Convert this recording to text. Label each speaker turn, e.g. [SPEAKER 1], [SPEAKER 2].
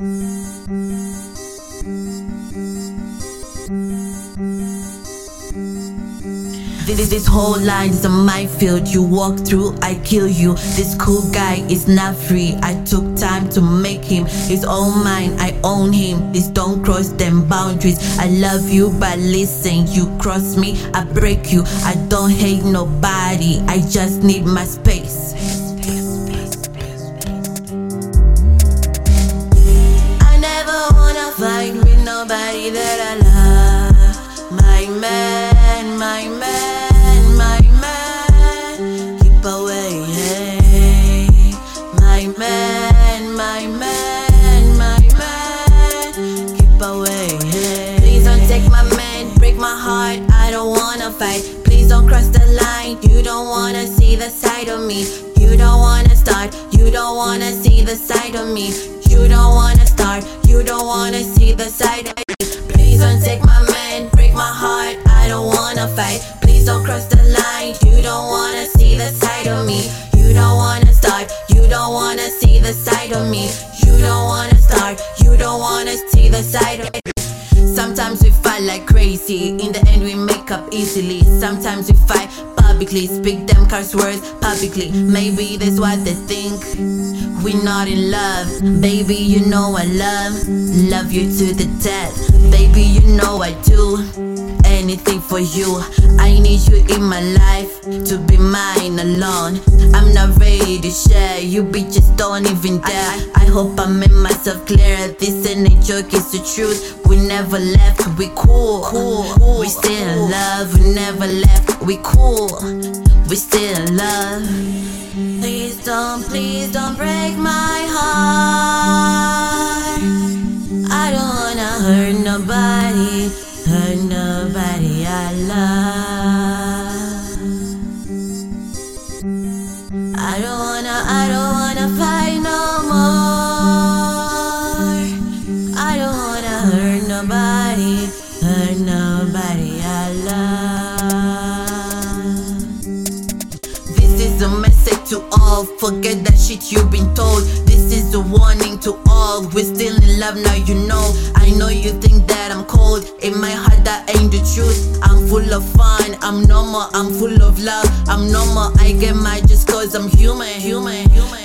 [SPEAKER 1] This whole line is a minefield. You walk through, I kill you. This cool guy is not free. I took time to make him. He's all mine, I own him. Please don't cross them boundaries. I love you, but listen, you cross me, I break you. I don't hate nobody, I just need my space. I never wanna fight with nobody that I love. My man, my man, my man, keep away, hey. My man, my man, my man, keep away, hey. Please don't take my man, break my heart, I don't wanna fight. Please don't cross the line, you don't wanna see the side of me. You don't wanna start, you don't wanna see the side of me. You don't wanna start, you don't wanna see the side of me. Please don't take my man, break my heart, I don't wanna fight. Please don't cross the line, you don't wanna see the side of me. You don't wanna start, you don't wanna see the side of me. You don't wanna start, you don't wanna see the side of me. Sometimes we fight like crazy, in the end we make up easily. Sometimes we fight publicly, speak them curse words publicly. Maybe that's what they think, we're not in love. Baby, you know I love you to the death. Baby, you know I do anything for you. I need you in my life to be mine alone. I'm not ready to share, you bitches don't even dare. I hope I made myself clear, this ain't a joke, it's the truth. We never left, we cool. We still in love, we never left, we cool. We still in love. Please don't break my heart. I don't wanna hurt nobody I love. I don't wanna fight no more. I don't wanna hurt nobody I love. This is a message to all, forget that shit you've been told. This is a warning to all, we're still in love now, you know. I know you think that I'm cold, in my heart that ain't the truth. I'm full of fun, I'm normal, I'm full of love, I'm normal. I get mad just cause I'm human.